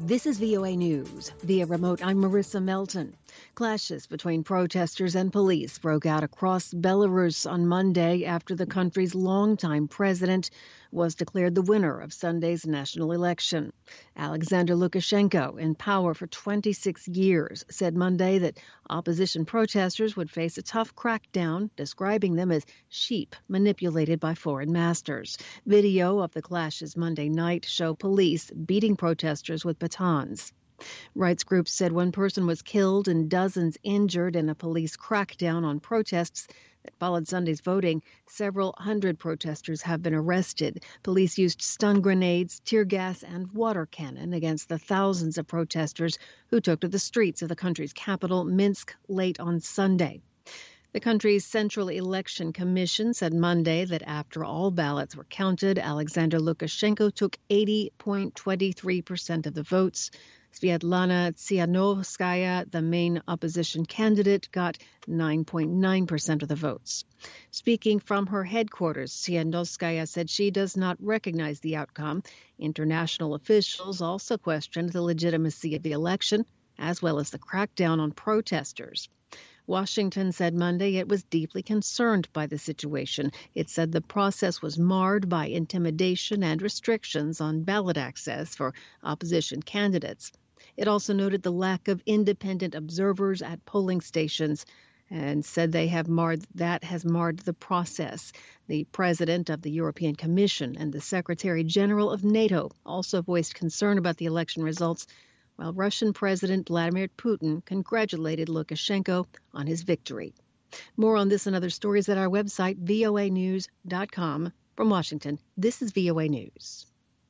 This is VOA News. Via remote, I'm Marissa Melton. Clashes between protesters and police broke out across Belarus on Monday after the country's longtime president was declared the winner of Sunday's national election. Alexander Lukashenko, in power for 26 years, said Monday that opposition protesters would face a tough crackdown, describing them as sheep manipulated by foreign masters. Video of the clashes Monday night show police beating protesters with batons. Rights groups said one person was killed and dozens injured in a police crackdown on protests that followed Sunday's voting. Several hundred protesters have been arrested. Police used stun grenades, tear gas, and water cannon against the thousands of protesters who took to the streets of the country's capital, Minsk, late on Sunday. The country's Central Election Commission said Monday that after all ballots were counted, Alexander Lukashenko took 80.23% of the votes. Sviatlana Tsikhanouskaya, the main opposition candidate, got 9.9% of the votes. Speaking from her headquarters, Tsikhanouskaya said she does not recognize the outcome. International officials also questioned the legitimacy of the election, as well as the crackdown on protesters. Washington said Monday it was deeply concerned by the situation. It said the process was marred by intimidation and restrictions on ballot access for opposition candidates. It also noted the lack of independent observers at polling stations and said that has marred the process. The president of the European Commission and the Secretary General of NATO also voiced concern about the election results, while Russian President Vladimir Putin congratulated Lukashenko on his victory. More on this and other stories at our website, voanews.com. From Washington, this is VOA News.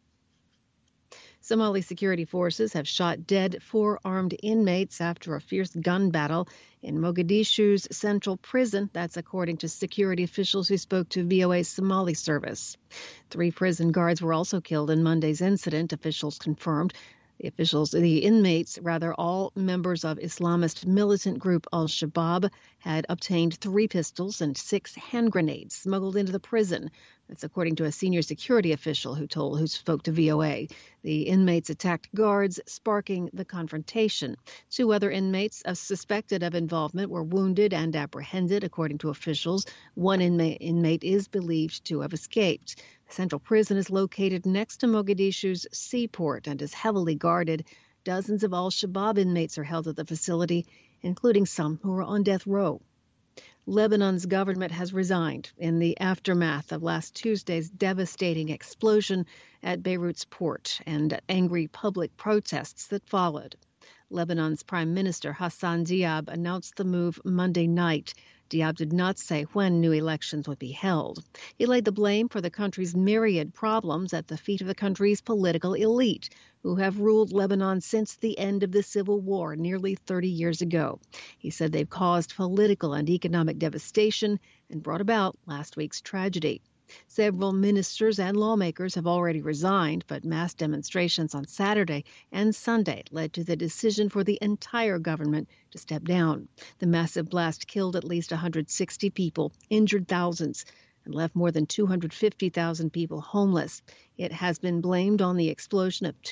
Somali security forces have shot dead 4 armed inmates after a fierce gun battle in Mogadishu's central prison. That's according to security officials who spoke to VOA's Somali service. 3 prison guards were also killed in Monday's incident, officials confirmed. The inmates, all members of Islamist militant group Al-Shabaab, had obtained 3 pistols and 6 hand grenades smuggled into the prison. That's according to a senior security official who spoke to VOA. The inmates attacked guards, sparking the confrontation. 2 other inmates suspected of involvement were wounded and apprehended, according to officials. 1 inmate is believed to have escaped. The central prison is located next to Mogadishu's seaport and is heavily guarded. Dozens of Al-Shabaab inmates are held at the facility, including some who are on death row. Lebanon's government has resigned in the aftermath of last Tuesday's devastating explosion at Beirut's port and angry public protests that followed. Lebanon's Prime Minister Hassan Diab announced the move Monday night. Diab did not say when new elections would be held. He laid the blame for the country's myriad problems at the feet of the country's political elite, who have ruled Lebanon since the end of the civil war nearly 30 years ago. He said they've caused political and economic devastation and brought about last week's tragedy. Several ministers and lawmakers have already resigned, but mass demonstrations on Saturday and Sunday led to the decision for the entire government to step down. The massive blast killed at least 160 people, injured thousands, and left more than 250,000 people homeless. It has been blamed on the explosion of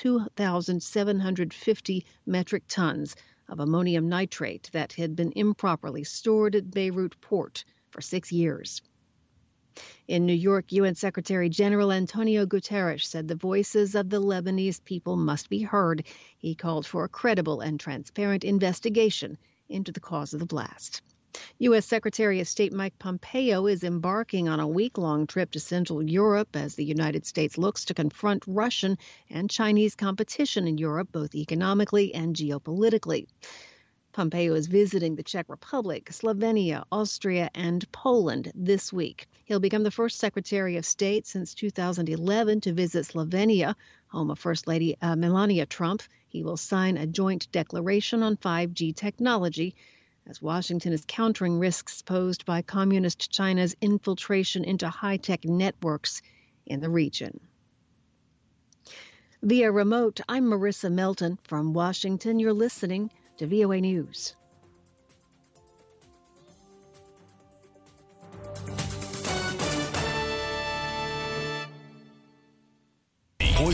2,750 metric tons of ammonium nitrate that had been improperly stored at Beirut port for 6 years. In New York, UN Secretary General Antonio Guterres said the voices of the Lebanese people must be heard. He called for a credible and transparent investigation into the cause of the blast. U.S. Secretary of State Mike Pompeo is embarking on a week-long trip to Central Europe as the United States looks to confront Russian and Chinese competition in Europe, both economically and geopolitically. Pompeo is visiting the Czech Republic, Slovenia, Austria, and Poland this week. He'll become the first Secretary of State since 2011 to visit Slovenia, home of First Lady Melania Trump. He will sign a joint declaration on 5G technology, as Washington is countering risks posed by Communist China's infiltration into high-tech networks in the region. Via remote, I'm Marissa Melton. From Washington, you're listening to VOA News.